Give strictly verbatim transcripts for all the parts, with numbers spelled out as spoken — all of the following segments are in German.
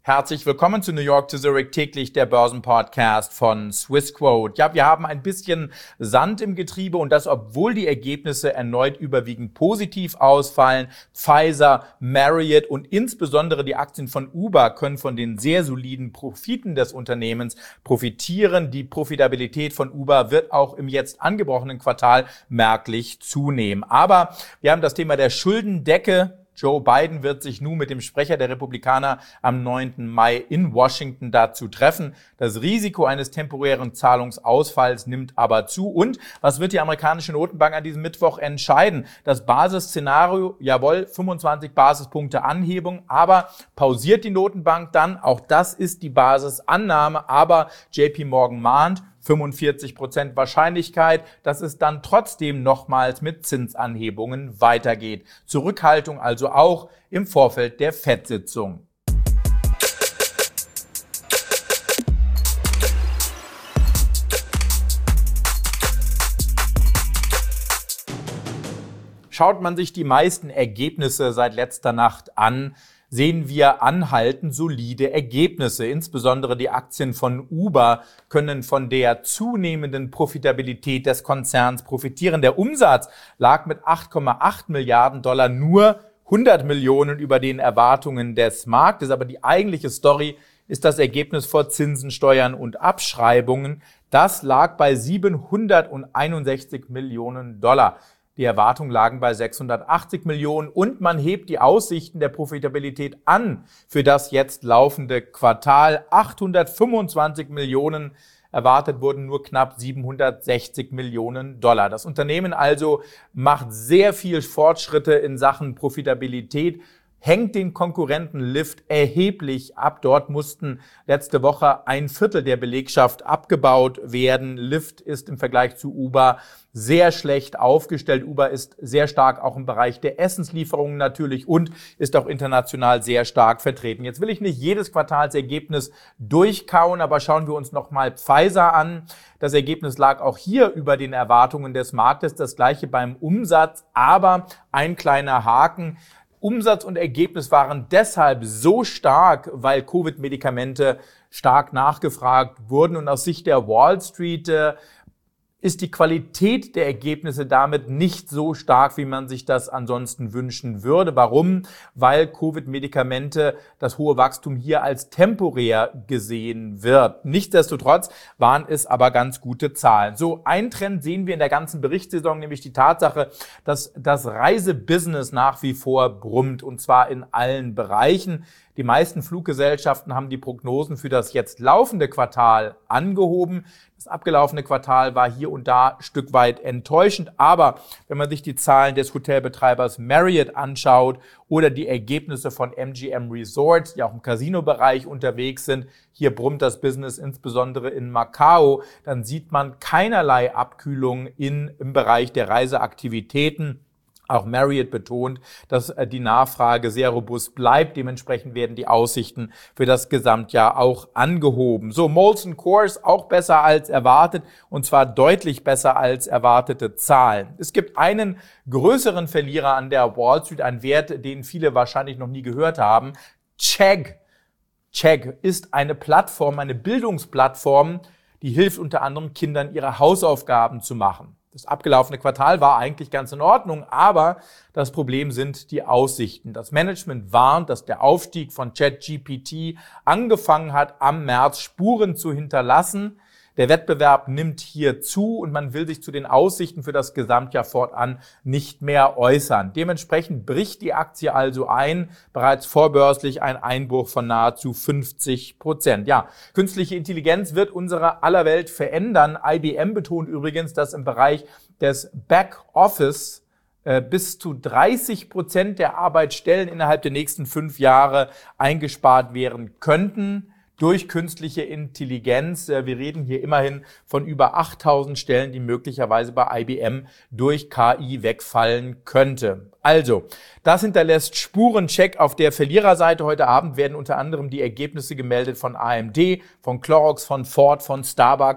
Herzlich willkommen zu New York to Zurich täglich, der Börsenpodcast von Swissquote. Ja, wir haben ein bisschen Sand im Getriebe und das, obwohl die Ergebnisse erneut überwiegend positiv ausfallen. Pfizer, Marriott und insbesondere die Aktien von Uber können von den sehr soliden Profiten des Unternehmens profitieren. Die Profitabilität von Uber wird auch im jetzt angebrochenen Quartal merklich zunehmen. Aber wir haben das Thema der Schuldendecke. Joe Biden wird sich nun mit dem Sprecher der Republikaner am neunten Mai in Washington dazu treffen. Das Risiko eines temporären Zahlungsausfalls nimmt aber zu. Und was wird die amerikanische Notenbank an diesem Mittwoch entscheiden? Das Basisszenario, jawohl, fünfundzwanzig Basispunkte Anhebung, aber pausiert die Notenbank dann? Auch das ist die Basisannahme, aber J P Morgan mahnt, fünfundvierzig Prozent Wahrscheinlichkeit, dass es dann trotzdem nochmals mit Zinsanhebungen weitergeht. Zurückhaltung also auch im Vorfeld der Fed-Sitzung. Schaut man sich die meisten Ergebnisse seit letzter Nacht an, sehen wir anhaltend solide Ergebnisse. Insbesondere die Aktien von Uber können von der zunehmenden Profitabilität des Konzerns profitieren. Der Umsatz lag mit acht Komma acht Milliarden Dollar nur hundert Millionen über den Erwartungen des Marktes. Aber die eigentliche Story ist das Ergebnis vor Zinsen, Steuern und Abschreibungen. Das lag bei siebenhunderteinundsechzig Millionen Dollar. Die Erwartungen lagen bei sechshundertachtzig Millionen und man hebt die Aussichten der Profitabilität an für das jetzt laufende Quartal. achthundertfünfundzwanzig Millionen, erwartet wurden nur knapp siebenhundertsechzig Millionen Dollar. Das Unternehmen also macht sehr viel Fortschritte in Sachen Profitabilität, hängt den Konkurrenten Lyft erheblich ab. Dort mussten letzte Woche ein Viertel der Belegschaft abgebaut werden. Lyft ist im Vergleich zu Uber sehr schlecht aufgestellt. Uber ist sehr stark auch im Bereich der Essenslieferungen natürlich und ist auch international sehr stark vertreten. Jetzt will ich nicht jedes Quartalsergebnis durchkauen, aber schauen wir uns nochmal Pfizer an. Das Ergebnis lag auch hier über den Erwartungen des Marktes. Das gleiche beim Umsatz, aber ein kleiner Haken. Umsatz und Ergebnis waren deshalb so stark, weil Covid-Medikamente stark nachgefragt wurden. Und aus Sicht der Wall Street äh, ist die Qualität der Ergebnisse damit nicht so stark, wie man sich das ansonsten wünschen würde. Warum? Weil Covid-Medikamente, das hohe Wachstum hier als temporär gesehen wird. Nichtsdestotrotz waren es aber ganz gute Zahlen. So, ein Trend sehen wir in der ganzen Berichtssaison, nämlich die Tatsache, dass das Reisebusiness nach wie vor brummt, und zwar in allen Bereichen. Die meisten Fluggesellschaften haben die Prognosen für das jetzt laufende Quartal angehoben. Das abgelaufene Quartal war hier und da ein Stück weit enttäuschend. Aber wenn man sich die Zahlen des Hotelbetreibers Marriott anschaut oder die Ergebnisse von M G M Resorts, die auch im Casino-Bereich unterwegs sind, hier brummt das Business insbesondere in Macau, dann sieht man keinerlei Abkühlung in, im Bereich der Reiseaktivitäten. Auch Marriott betont, dass die Nachfrage sehr robust bleibt. Dementsprechend werden die Aussichten für das Gesamtjahr auch angehoben. So, Molson Coors auch besser als erwartet, und zwar deutlich besser als erwartete Zahlen. Es gibt einen größeren Verlierer an der Wall Street, einen Wert, den viele wahrscheinlich noch nie gehört haben. Chegg. Chegg ist eine Plattform, eine Bildungsplattform, die hilft unter anderem Kindern, ihre Hausaufgaben zu machen. Das abgelaufene Quartal war eigentlich ganz in Ordnung, aber das Problem sind die Aussichten. Das Management warnt, dass der Aufstieg von ChatGPT angefangen hat, am März Spuren zu hinterlassen. Der Wettbewerb nimmt hier zu und man will sich zu den Aussichten für das Gesamtjahr fortan nicht mehr äußern. Dementsprechend bricht die Aktie also ein, bereits vorbörslich ein Einbruch von nahezu fünfzig Prozent. Ja, künstliche Intelligenz wird unsere aller Welt verändern. I B M betont übrigens, dass im Bereich des Backoffice äh, bis zu dreißig Prozent der Arbeitsstellen innerhalb der nächsten fünf Jahre eingespart werden könnten durch künstliche Intelligenz. Wir reden hier immerhin von über achttausend Stellen, die möglicherweise bei I B M durch K I wegfallen könnte. Also, das hinterlässt Spurencheck auf der Verliererseite. Heute Abend werden unter anderem die Ergebnisse gemeldet von A M D, von Clorox, von Ford, von Starbucks.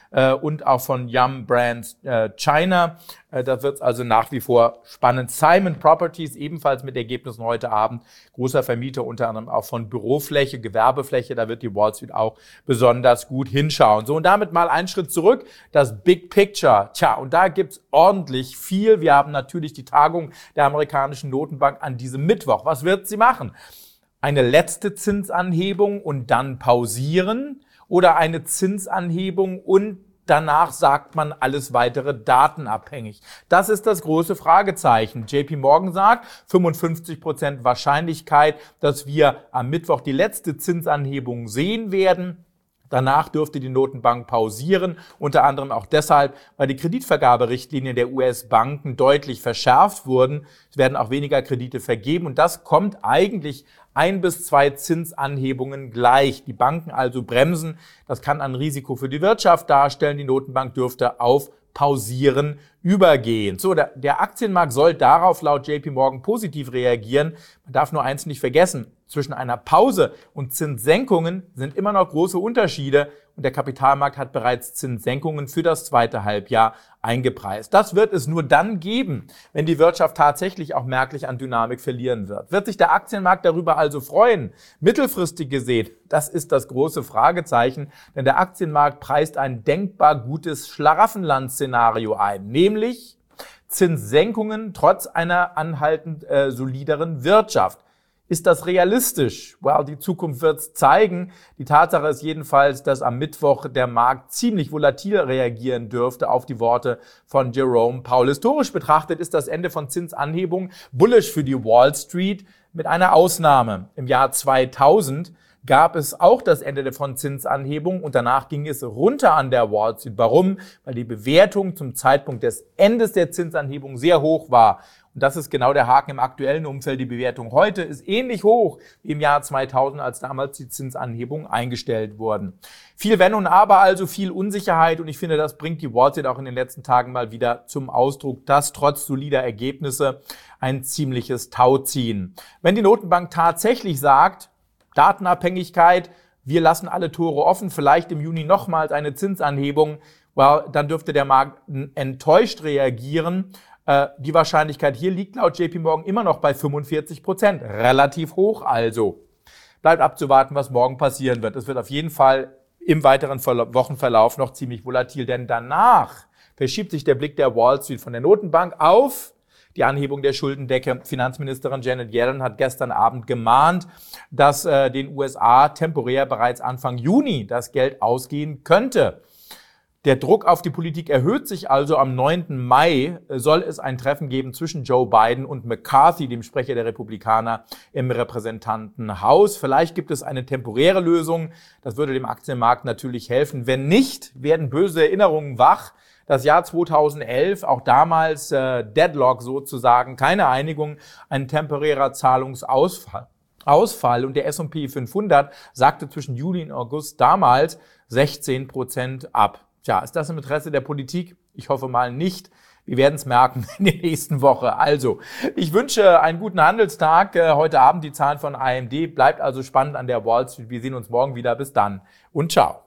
äh, und auch von Yum Brands äh, China. Äh, da wird es also nach wie vor spannend. Simon Properties ebenfalls mit Ergebnissen heute Abend. Großer Vermieter unter anderem auch von Bürofläche, Gewerbefläche. Da wird die Wall Street auch besonders gut hinschauen. So, und damit mal einen Schritt zurück. Das Big Picture. Tja, und da gibt's ordentlich viel. Wir haben natürlich die Tagung der amerikanischen Notenbank an diesem Mittwoch. Was wird sie machen? Eine letzte Zinsanhebung und dann pausieren oder eine Zinsanhebung und danach sagt man alles weitere datenabhängig? Das ist das große Fragezeichen. J P Morgan sagt, fünfundfünfzig Prozent Wahrscheinlichkeit, dass wir am Mittwoch die letzte Zinsanhebung sehen werden. Danach dürfte die Notenbank pausieren, unter anderem auch deshalb, weil die Kreditvergaberichtlinien der U S-Banken deutlich verschärft wurden. Es werden auch weniger Kredite vergeben und das kommt eigentlich ein bis zwei Zinsanhebungen gleich. Die Banken also bremsen. Das kann ein Risiko für die Wirtschaft darstellen. Die Notenbank dürfte auf Pausieren übergehen. So, der, der Aktienmarkt soll darauf laut J P Morgan positiv reagieren. Man darf nur eins nicht vergessen. Zwischen einer Pause und Zinssenkungen sind immer noch große Unterschiede und der Kapitalmarkt hat bereits Zinssenkungen für das zweite Halbjahr eingepreist. Das wird es nur dann geben, wenn die Wirtschaft tatsächlich auch merklich an Dynamik verlieren wird. Wird sich der Aktienmarkt darüber also freuen? Mittelfristig gesehen, das ist das große Fragezeichen, denn der Aktienmarkt preist ein denkbar gutes Schlaraffenland-Szenario ein, nämlich Zinssenkungen trotz einer anhaltend äh, solideren Wirtschaft. Ist das realistisch? Well, die Zukunft wird's zeigen. Die Tatsache ist jedenfalls, dass am Mittwoch der Markt ziemlich volatil reagieren dürfte auf die Worte von Jerome Powell. Historisch betrachtet ist das Ende von Zinsanhebungen bullish für die Wall Street mit einer Ausnahme. Im Jahr zweitausend gab es auch das Ende von Zinsanhebungen und danach ging es runter an der Wall Street. Warum? Weil die Bewertung zum Zeitpunkt des Endes der Zinsanhebung sehr hoch war. Und das ist genau der Haken im aktuellen Umfeld. Die Bewertung heute ist ähnlich hoch wie im Jahr zweitausend, als damals die Zinsanhebungen eingestellt wurden. Viel Wenn und Aber, also viel Unsicherheit. Und ich finde, das bringt die Wall Street auch in den letzten Tagen mal wieder zum Ausdruck, dass trotz solider Ergebnisse ein ziemliches Tauziehen. Wenn die Notenbank tatsächlich sagt, Datenabhängigkeit, wir lassen alle Tore offen, vielleicht im Juni nochmals eine Zinsanhebung, well, dann dürfte der Markt enttäuscht reagieren. Die Wahrscheinlichkeit hier liegt laut J P Morgan immer noch bei fünfundvierzig Prozent. Relativ hoch also. Bleibt abzuwarten, was morgen passieren wird. Es wird auf jeden Fall im weiteren Wochenverlauf noch ziemlich volatil, denn danach verschiebt sich der Blick der Wall Street von der Notenbank auf die Anhebung der Schuldendecke. Finanzministerin Janet Yellen hat gestern Abend gemahnt, dass äh, den U S A temporär bereits Anfang Juni das Geld ausgehen könnte. Der Druck auf die Politik erhöht sich also. Am neunten Mai soll es ein Treffen geben zwischen Joe Biden und McCarthy, dem Sprecher der Republikaner im Repräsentantenhaus. Vielleicht gibt es eine temporäre Lösung. Das würde dem Aktienmarkt natürlich helfen. Wenn nicht, werden böse Erinnerungen wach. Das Jahr zweitausendelf, auch damals äh, Deadlock sozusagen, keine Einigung, ein temporärer Zahlungsausfall. Ausfall und der S und P fünfhundert sagte zwischen Juli und August damals sechzehn Prozent ab. Tja, ist das im Interesse der Politik? Ich hoffe mal nicht. Wir werden es merken in der nächsten Woche. Also, ich wünsche einen guten Handelstag. Heute Abend die Zahlen von A M D. Bleibt also spannend an der Wall Street. Wir sehen uns morgen wieder. Bis dann und ciao.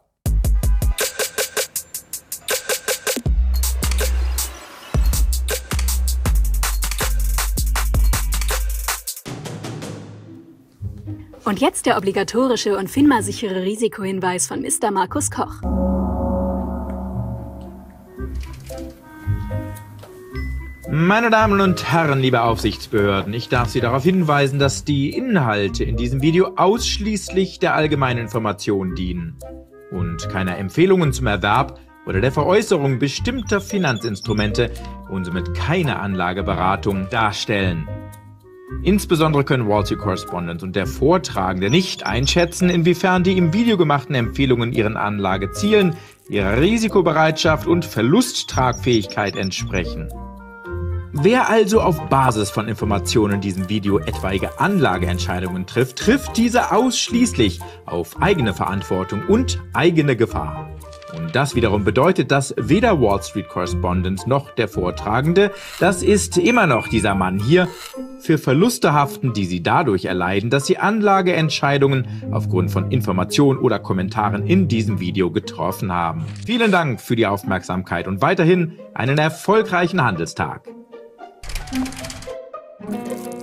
Und jetzt der obligatorische und FINMA-sichere Risikohinweis von Mister Markus Koch. Meine Damen und Herren, liebe Aufsichtsbehörden, ich darf Sie darauf hinweisen, dass die Inhalte in diesem Video ausschließlich der allgemeinen Information dienen und keiner Empfehlungen zum Erwerb oder der Veräußerung bestimmter Finanzinstrumente und somit keine Anlageberatung darstellen. Insbesondere können Wall Street Correspondent und der Vortragende nicht einschätzen, inwiefern die im Video gemachten Empfehlungen ihren Anlagezielen, ihrer Risikobereitschaft und Verlusttragfähigkeit entsprechen. Wer also auf Basis von Informationen in diesem Video etwaige Anlageentscheidungen trifft, trifft diese ausschließlich auf eigene Verantwortung und eigene Gefahr. Und das wiederum bedeutet, dass weder Wall Street Correspondent noch der Vortragende, das ist immer noch dieser Mann hier, für Verluste haften, die sie dadurch erleiden, dass sie Anlageentscheidungen aufgrund von Informationen oder Kommentaren in diesem Video getroffen haben. Vielen Dank für die Aufmerksamkeit und weiterhin einen erfolgreichen Handelstag.